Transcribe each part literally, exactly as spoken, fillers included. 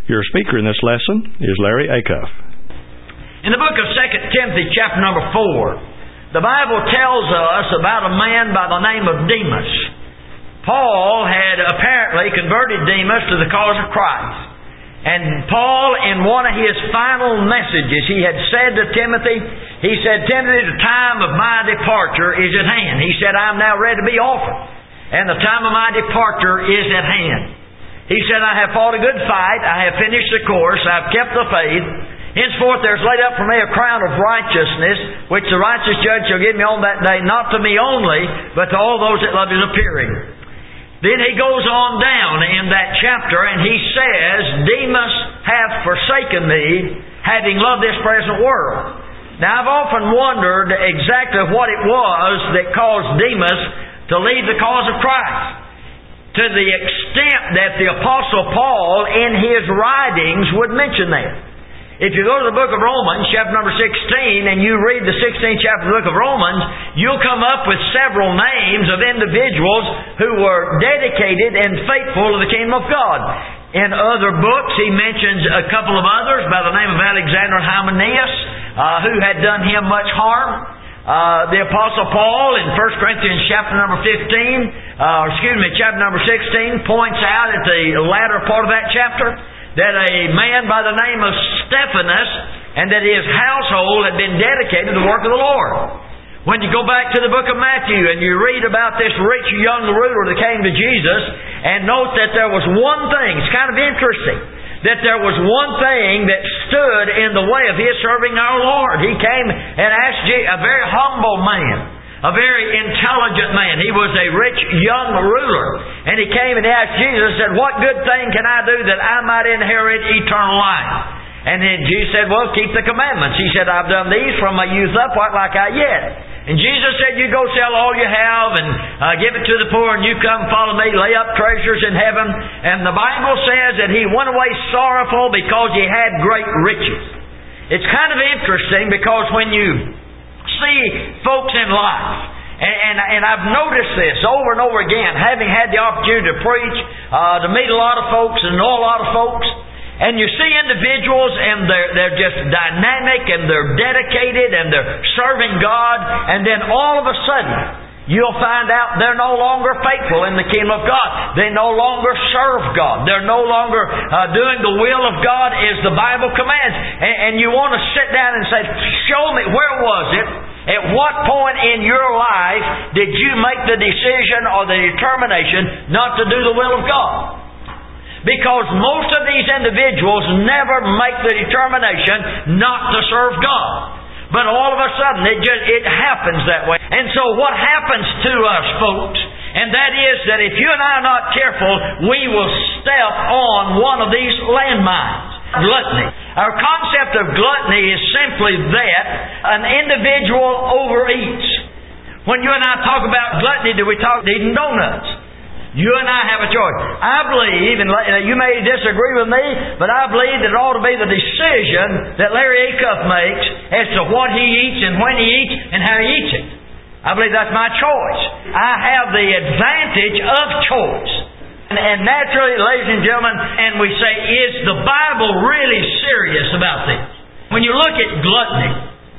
Your speaker in this lesson is Larry Acuff. In the book of Second Timothy chapter number four, the Bible tells us about a man by the name of Demas. Paul had apparently converted Demas to the cause of Christ. And Paul, in one of his final messages, he had said to Timothy, he said, Timothy, the time of my departure is at hand. He said, I am now ready to be offered, and the time of my departure is at hand. He said, I have fought a good fight, I have finished the course, I have kept the faith. Henceforth there is laid up for me a crown of righteousness, which the righteous judge shall give me on that day, not to me only, but to all those that love his appearing. Then he goes on down in that chapter and he says, Demas hath forsaken me, having loved this present world. Now I've often wondered exactly what it was that caused Demas to leave the cause of Christ, to the extent that the Apostle Paul in his writings would mention that. If you go to the book of Romans, chapter number sixteen, and you read the sixteenth chapter of the book of Romans, you'll come up with several names of individuals who were dedicated and faithful to the kingdom of God. In other books, he mentions a couple of others by the name of Alexander and Hymenaeus, uh, who had done him much harm. Uh, the Apostle Paul in First Corinthians chapter number fifteen, uh, excuse me, chapter number sixteen, points out at the latter part of that chapter that a man by the name of Stephanus and that his household had been dedicated to the work of the Lord. When you go back to the book of Matthew and you read about this rich young ruler that came to Jesus, and note that there was one thing, it's kind of interesting, that there was one thing that stood in the way of his serving our Lord. He came and asked Jesus, a very humble man, a very intelligent man. He was a rich young ruler. And he came and asked Jesus, said, what good thing can I do that I might inherit eternal life? And then Jesus said, well, keep the commandments. He said, I've done these from my youth up, what like I yet. And Jesus said, you go sell all you have and uh, give it to the poor, and you come follow me, lay up treasures in heaven. And the Bible says that he went away sorrowful because he had great riches. It's kind of interesting because when you see folks in life, and, and, and I've noticed this over and over again, having had the opportunity to preach, uh, to meet a lot of folks and know a lot of folks, and you see individuals and they're, they're just dynamic and they're dedicated and they're serving God, and then all of a sudden you'll find out they're no longer faithful in the kingdom of God. They no longer serve God. They're no longer uh, doing the will of God as the Bible commands. And, and you want to sit down and say, show me, where was it? At what point in your life did you make the decision or the determination not to do the will of God? Because most of these individuals never make the determination not to serve God. But all of a sudden, it just it happens that way. And so what happens to us, folks, and that is that if you and I are not careful, we will step on one of these landmines. Gluttony. Our concept of gluttony is simply that an individual overeats. When you and I talk about gluttony, do we talk eating donuts? You and I have a choice. I believe, and you may disagree with me, but I believe that it ought to be the decision that Larry Acuff makes as to what he eats and when he eats and how he eats it. I believe that's my choice. I have the advantage of choice. And, and naturally, ladies and gentlemen, and we say, is the Bible really serious about this? When you look at gluttony,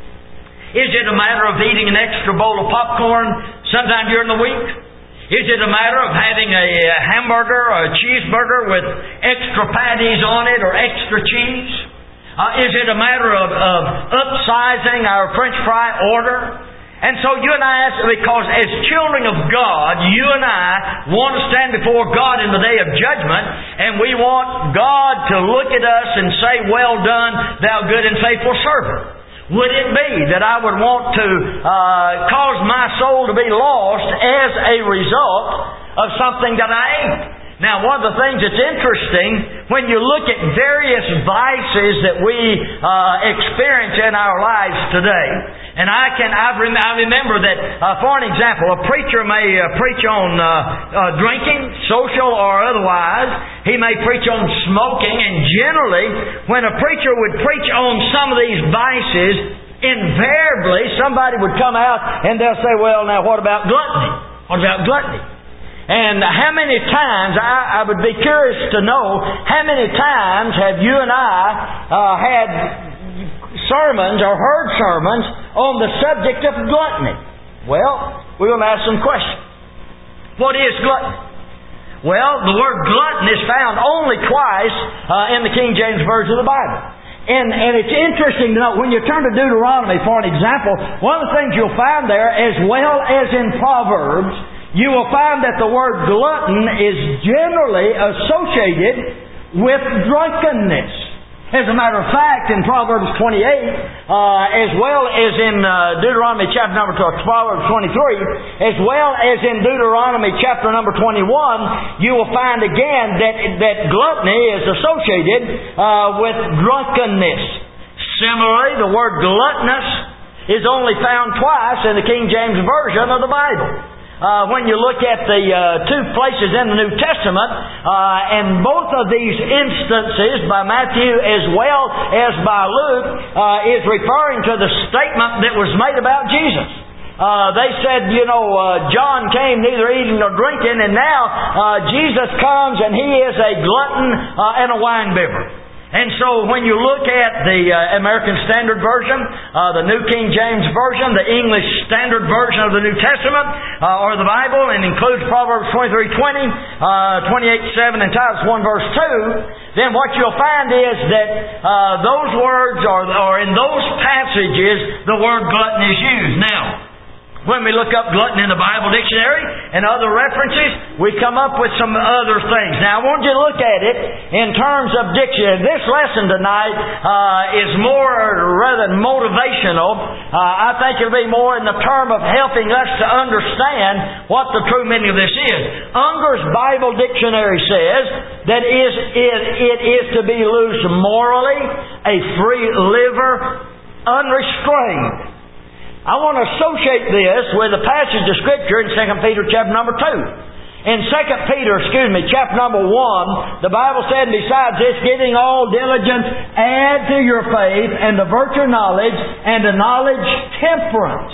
is it a matter of eating an extra bowl of popcorn sometime during the week? Is it a matter of having a hamburger or a cheeseburger with extra patties on it or extra cheese? Uh, is it a matter of, of upsizing our French fry order? And so you and I ask, because as children of God, you and I want to stand before God in the day of judgment, and we want God to look at us and say, well done, thou good and faithful servant. Would it be that I would want to uh, cause my soul to be lost as a result of something that I ate? Now, one of the things that's interesting, when you look at various vices that we uh, experience in our lives today, and I can I, rem- I remember that, uh, for an example, a preacher may uh, preach on uh, uh, drinking, social or otherwise. He may preach on smoking, and generally, when a preacher would preach on some of these vices, invariably somebody would come out and they'll say, well, now what about gluttony? What about gluttony? And how many times, I, I would be curious to know, how many times have you and I uh, had sermons or heard sermons on the subject of gluttony? Well, we're going to ask some questions. What is gluttony? Well, the word glutton is found only twice uh, in the King James Version of the Bible. And, and it's interesting to note, when you turn to Deuteronomy for an example, one of the things you'll find there, as well as in Proverbs, you will find that the word glutton is generally associated with drunkenness. As a matter of fact, in Proverbs twenty-eight, uh, as well as in uh, Deuteronomy chapter number twelve, Proverbs twenty-three, as well as in Deuteronomy chapter number twenty-one, you will find again that, that gluttony is associated uh, with drunkenness. Similarly, the word gluttonous is only found twice in the King James Version of the Bible. Uh, when you look at the uh, two places in the New Testament, uh, and both of these instances, by Matthew as well as by Luke, uh, is referring to the statement that was made about Jesus. Uh, they said, you know, uh, John came neither eating nor drinking, and now uh, Jesus comes and he is a glutton uh, and a winebibber. And so when you look at the uh, American Standard Version, uh, the New King James Version, the English Standard Version of the New Testament, uh, or the Bible, and includes Proverbs twenty-three twenty, uh, twenty-eight seven, and Titus one verse two, then what you'll find is that uh, those words, or, or in those passages, the word glutton is used. Now, when we look up glutton in the Bible dictionary and other references, we come up with some other things. Now, I want you to look at it in terms of dictionary. This lesson tonight uh, is more rather than motivational. Uh, I think it'll be more in the term of helping us to understand what the true meaning of this is. Unger's Bible Dictionary says that is, it, it is to be loose morally, a free liver, unrestrained. I want to associate this with a passage of Scripture in Second Peter chapter number two. In Second Peter, excuse me, chapter number one, the Bible said, besides this, giving all diligence, add to your faith, and to virtue knowledge, and to knowledge temperance.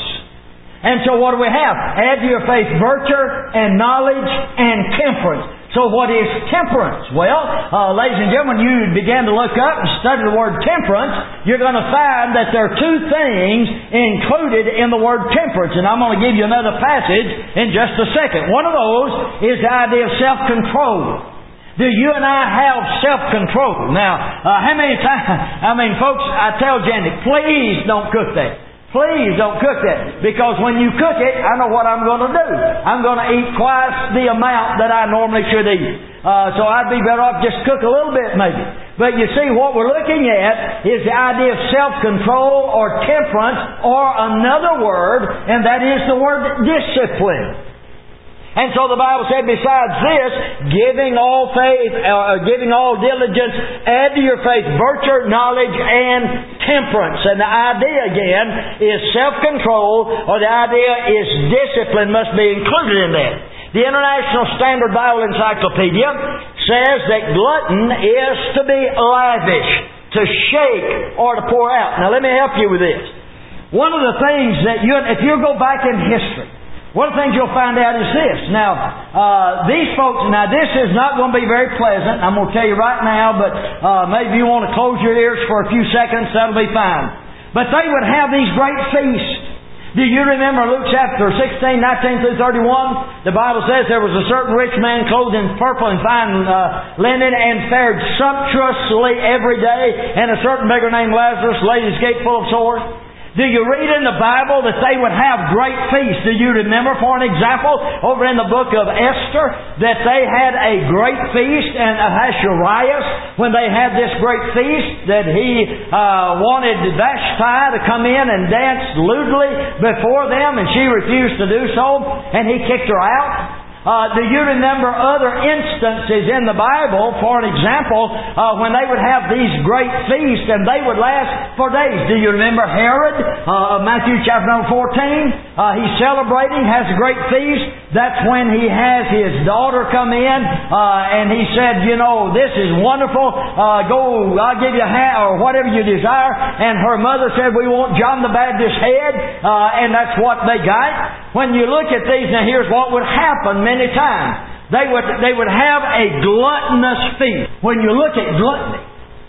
And so what do we have? Add to your faith virtue, and knowledge, and temperance. So what is temperance? Well, uh, ladies and gentlemen, you begin to look up and study the word temperance, you're going to find that there are two things included in the word temperance. And I'm going to give you another passage in just a second. One of those is the idea of self-control. Do you and I have self-control? Now, uh, how many times, I mean, folks, I tell Janet, please don't cook that. Please don't cook that, because when you cook it, I know what I'm going to do. I'm going to eat twice the amount that I normally should eat. Uh, so I'd be better off just cook a little bit maybe. But you see, what we're looking at is the idea of self-control or temperance, or another word, and that is the word discipline. And so the Bible said, besides this, giving all faith, uh, giving all diligence, add to your faith virtue, knowledge, and temperance. And the idea again is self-control, or the idea is discipline must be included in that. The International Standard Bible Encyclopedia says that glutton is to be lavish, to shake, or to pour out. Now let me help you with this. One of the things that you, if you go back in history, one of the things you'll find out is this. Now, uh, these folks, now this is not going to be very pleasant. I'm going to tell you right now, but uh, maybe you want to close your ears for a few seconds, that'll be fine. But they would have these great feasts. Do you remember Luke chapter sixteen, nineteen through thirty-one? The Bible says there was a certain rich man clothed in purple and fine uh, linen and fared sumptuously every day, and a certain beggar named Lazarus laid his gate full of sores. Do you read in the Bible that they would have great feasts? Do you remember, for an example, over in the book of Esther, that they had a great feast, and Ahasuerus, when they had this great feast, that he uh, wanted Vashti to come in and dance lewdly before them, and she refused to do so, and he kicked her out? Uh, do you remember other instances in the Bible, for an example, uh, when they would have these great feasts and they would last for days? Do you remember Herod, uh, Matthew chapter number fourteen? Uh, he's celebrating, has a great feast. That's when he has his daughter come in, uh, and he said, you know, this is wonderful. Uh, go, I'll give you a hat or whatever you desire. And her mother said, we want John the Baptist's head, uh, and that's what they got. When you look at these, now here's what would happen many times, they would, they would have a gluttonous feast. When you look at gluttony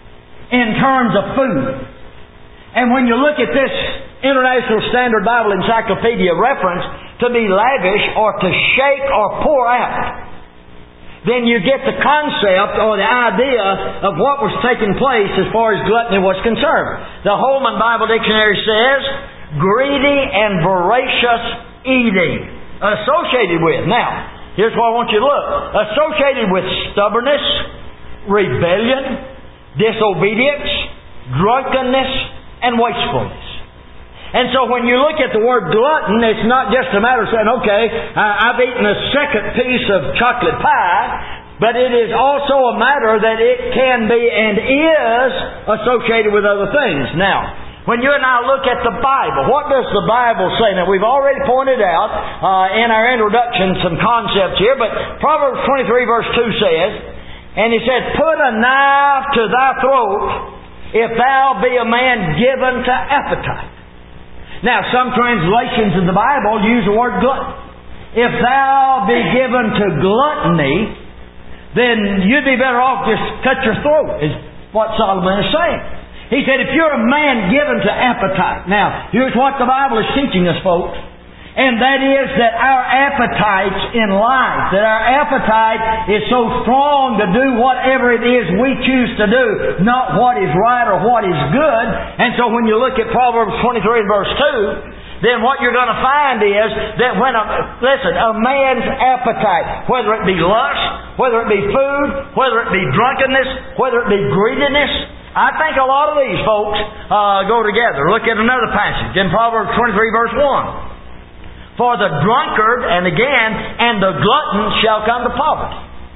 in terms of food, and when you look at this International Standard Bible Encyclopedia reference to be lavish or to shake or pour out, then you get the concept or the idea of what was taking place as far as gluttony was concerned. The Holman Bible Dictionary says, greedy and voracious eating. Associated with. Now, here's what I want you to look. Associated with stubbornness, rebellion, disobedience, drunkenness, and wastefulness. And so when you look at the word glutton, it's not just a matter of saying, okay, I've eaten a second piece of chocolate pie, but it is also a matter that it can be and is associated with other things. Now, when you and I look at the Bible, what does the Bible say? Now, we've already pointed out uh, in our introduction some concepts here, but Proverbs twenty-three verse two says, and he said, put a knife to thy throat if thou be a man given to appetite. Now, some translations of the Bible use the word glutton. If thou be given to gluttony, then you'd be better off just cut your throat, is what Solomon is saying. He said, if you're a man given to appetite. Now, here's what the Bible is teaching us, folks. And that is that our appetites in life, that our appetite is so strong to do whatever it is we choose to do, not what is right or what is good. And so when you look at Proverbs twenty-three verse two, then what you're going to find is that when a, listen, a man's appetite, whether it be lust, whether it be food, whether it be drunkenness, whether it be greediness, I think a lot of these folks uh, go together. Look at another passage in Proverbs twenty-three verse one. For the drunkard, and again, and the glutton shall come to poverty.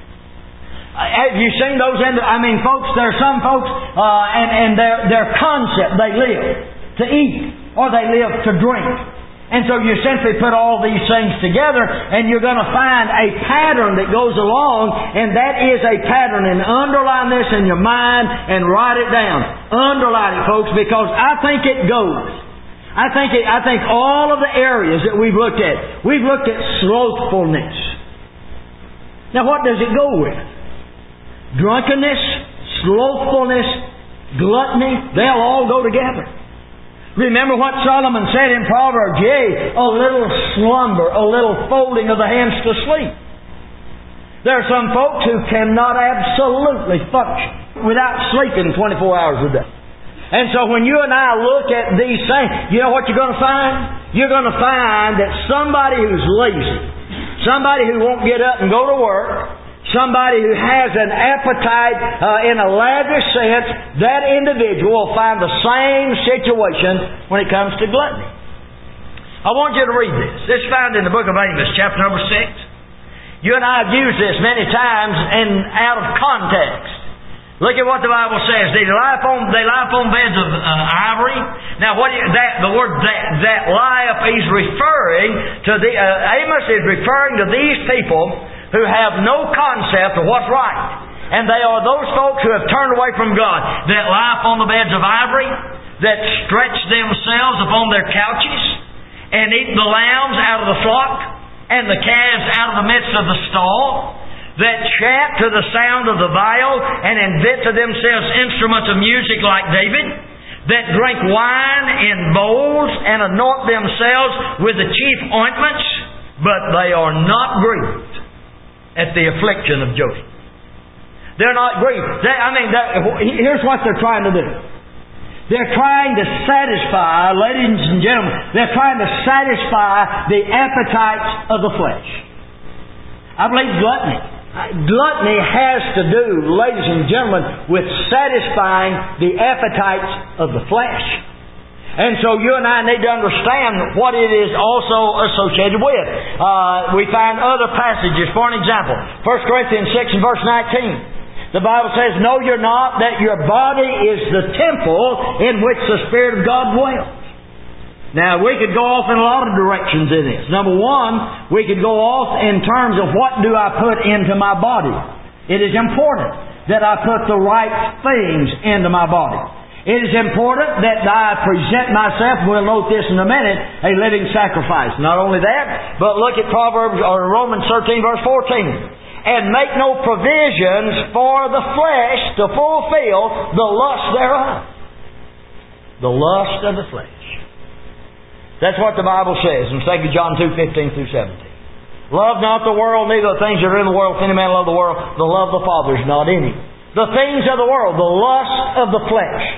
Have you seen those? In the, I mean, folks, there are some folks, uh, and, and their, their concept, they live to eat, or they live to drink. And so you simply put all these things together, and you're going to find a pattern that goes along, and that is a pattern. And underline this in your mind and write it down. Underline it, folks, because I think it goes. I think it, I think all of the areas that we've looked at, we've looked at slothfulness. Now what does it go with? Drunkenness, slothfulness, gluttony, they'll all go together. Remember what Solomon said in Proverbs, yea, a little slumber, a little folding of the hands to sleep. There are some folks who cannot absolutely function without sleeping twenty-four hours a day. And so when you and I look at these things, you know what you're going to find? You're going to find that somebody who's lazy, somebody who won't get up and go to work, somebody who has an appetite uh, in a lavish sense, that individual will find the same situation when it comes to gluttony. I want you to read this. This is found in the book of Amos, chapter number six. You and I have used this many times and out of context. Look at what the Bible says. They lie upon, they lie upon beds of uh, ivory. Now, what that the word that, that lie up is referring to the uh, Amos is referring to these people who have no concept of what's right, and they are those folks who have turned away from God, that lie upon the beds of ivory, that stretch themselves upon their couches, and eat the lambs out of the flock, and the calves out of the midst of the stall, that chant to the sound of the viol, and invent to themselves instruments of music like David, that drink wine in bowls, and anoint themselves with the chief ointments, but they are not grieved at the affliction of Joseph. They're not grieved. They, I mean, here's what they're trying to do. They're trying to satisfy, ladies and gentlemen, they're trying to satisfy the appetites of the flesh. I believe gluttony. Gluttony has to do, ladies and gentlemen, with satisfying the appetites of the flesh. And so you and I need to understand what it is also associated with. Uh, we find other passages. For an example, First Corinthians six and verse nineteen. The Bible says, know you're not that your body is the temple in which the Spirit of God dwells. Now, we could go off in a lot of directions in this. Number one, we could go off in terms of what do I put into my body. It is important that I put the right things into my body. It is important that I present myself, we'll note this in a minute, a living sacrifice. Not only that, but look at Proverbs or Romans thirteen verse fourteen. And make no provisions for the flesh to fulfill the lust thereof. The lust of the flesh. That's what the Bible says in Second John two fifteen through seventeen. Love not the world, neither the things that are in the world. If any man love the world, the love of the Father is not in him. The things of the world, the lust of the flesh.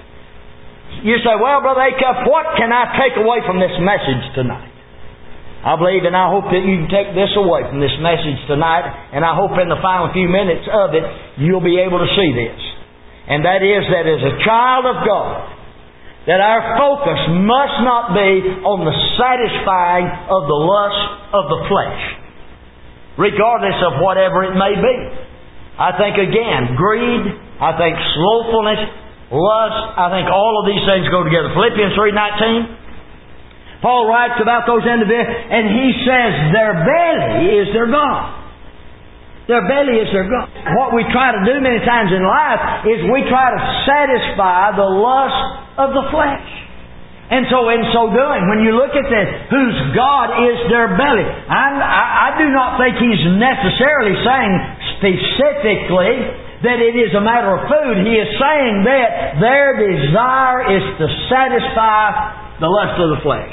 You say, well, Brother Acuff, what can I take away from this message tonight? I believe and I hope that you can take this away from this message tonight, and I hope in the final few minutes of it, you'll be able to see this. And that is that as a child of God, that our focus must not be on the satisfying of the lust of the flesh, regardless of whatever it may be. I think again, greed, I think slothfulness, lust, I think all of these things go together. Philippians three nineteen, Paul writes about those individuals, and he says their belly is their God. Their belly is their God. What we try to do many times in life is we try to satisfy the lust of the flesh. And so in so doing, when you look at this, whose God is their belly, I, I, I do not think he's necessarily saying specifically that it is a matter of food. He is saying that their desire is to satisfy the lust of the flesh.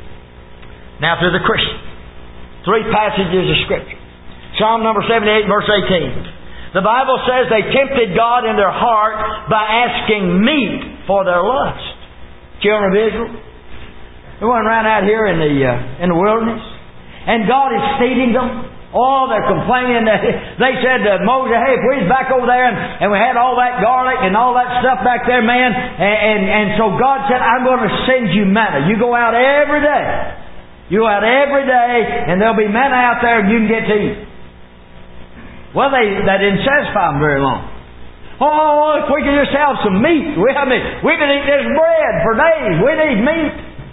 Now to the Christian, three passages of Scripture. Psalm number seventy-eight, verse eighteen. The Bible says they tempted God in their heart by asking meat for their lust. Children of Israel, they went around out here in the uh, in the wilderness, and God is feeding them. Oh, they're complaining. They said to Moses, hey, if we was back over there and, and we had all that garlic and all that stuff back there, man, and, and, and so God said, I'm going to send you manna. You go out every day. You go out every day, and there'll be manna out there and you can get to eat. Well, they, that didn't satisfy them very long. Oh, if we could just have some meat. We, I mean, we could eat this bread for days. We need meat.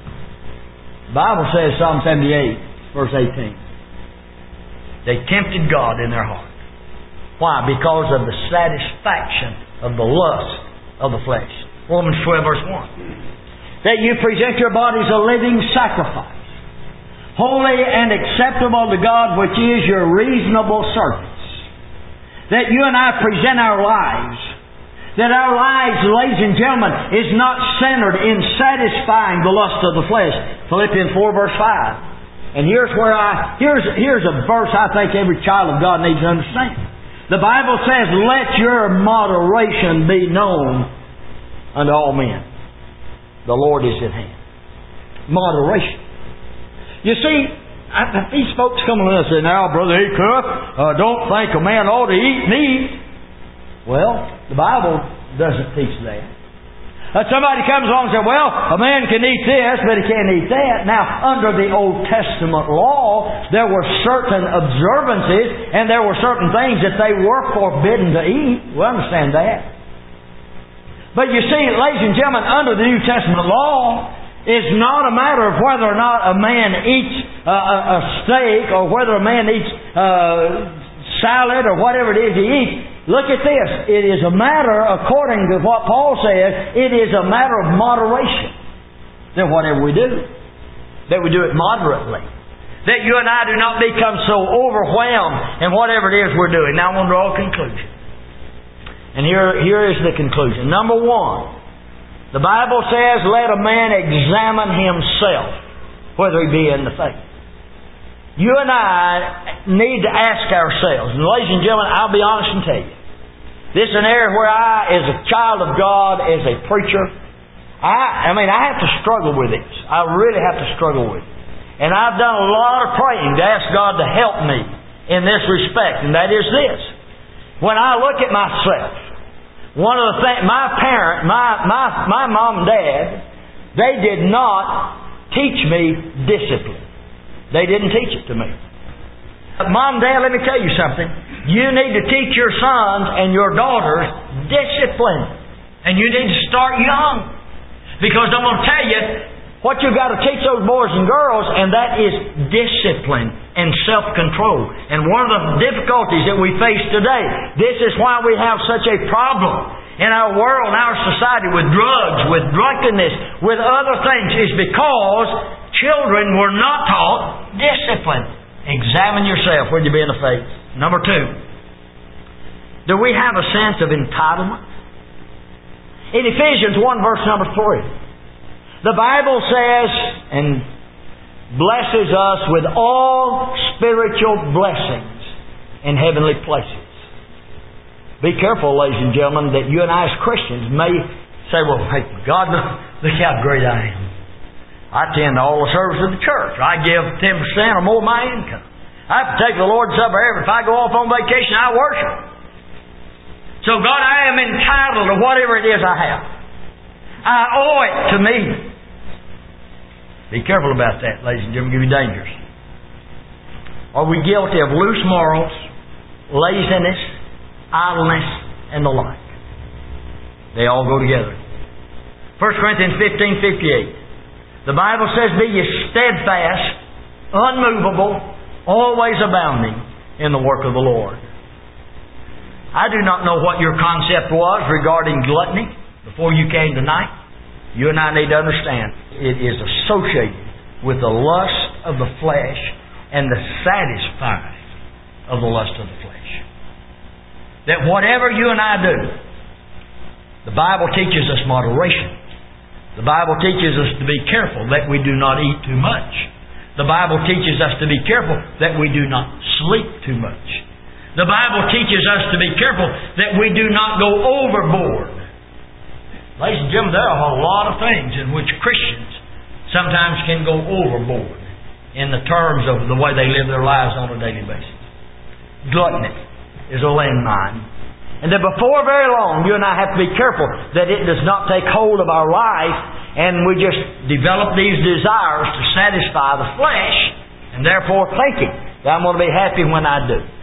The Bible says, Psalm seventy-eight, verse eighteen. They tempted God in their heart. Why? Because of the satisfaction of the lust of the flesh. Romans twelve, verse one. That you present your bodies a living sacrifice, holy and acceptable to God, which is your reasonable service. That you and I present our lives. That our lives, ladies and gentlemen, is not centered in satisfying the lust of the flesh. Philippians four, verse five. And here's where I, here's, here's a verse I think every child of God needs to understand. The Bible says, let your moderation be known unto all men. The Lord is at hand. Moderation. You see, I, these folks come along and say, now, Brother Acuff, uh, don't think a man ought to eat meat. Well, the Bible doesn't teach that. Uh, somebody comes along and says, well, a man can eat this, but he can't eat that. Now, under the Old Testament law, there were certain observances, and there were certain things that they were forbidden to eat. We understand that. But you see, ladies and gentlemen, under the New Testament law, it's not a matter of whether or not a man eats uh, a, a steak, or whether a man eats uh, salad, or whatever it is he eats. Look at this. It is a matter, according to what Paul says, it is a matter of moderation. That whatever we do, that we do it moderately. That you and I do not become so overwhelmed in whatever it is we're doing. Now I want to draw a conclusion. And here, here is the conclusion. Number one, the Bible says, let a man examine himself, whether he be in the faith. You and I need to ask ourselves, and ladies and gentlemen, I'll be honest and tell you, this is an area where I, as a child of God, as a preacher, I, I mean, I have to struggle with this. I really have to struggle with it. And I've done a lot of praying to ask God to help me in this respect, and that is this. When I look at myself, one of the things, my parent, my, my, my mom and dad, they did not teach me discipline. They didn't teach it to me. Mom and Dad, let me tell you something. You need to teach your sons and your daughters discipline. And you need to start young. Because I'm going to tell you what you've got to teach those boys and girls, and that is discipline and self-control. And one of the difficulties that we face today, this is why we have such a problem, in our world, in our society, with drugs, with drunkenness, with other things, is because children were not taught discipline. Examine yourself whether you be in the faith. Number two, do we have a sense of entitlement? In Ephesians one verse number three, the Bible says, and blesses us with all spiritual blessings in heavenly places. Be careful, ladies and gentlemen, that you and I as Christians may say, well, hey, God, look, look how great I am. I attend all the services of the church. I give ten percent or more of my income. I have to take the Lord's Supper every. If I go off on vacation, I worship. So, God, I am entitled to whatever it is I have. I owe it to me. Be careful about that, ladies and gentlemen. It can be dangerous. Are we guilty of loose morals, laziness, idleness, and the like? They all go together. First Corinthians fifteen fifty-eight. The Bible says, be ye steadfast, unmovable, always abounding in the work of the Lord. I do not know what your concept was regarding gluttony before you came tonight. You and I need to understand it is associated with the lust of the flesh and the satisfying of the lust of the flesh. That whatever you and I do, the Bible teaches us moderation. The Bible teaches us to be careful that we do not eat too much. The Bible teaches us to be careful that we do not sleep too much. The Bible teaches us to be careful that we do not go overboard. Ladies and gentlemen, there are a lot of things in which Christians sometimes can go overboard in the terms of the way they live their lives on a daily basis. Gluttony is a landmine. And that before very long, you and I have to be careful that it does not take hold of our life and we just develop these desires to satisfy the flesh and therefore thinking that I'm going to be happy when I do.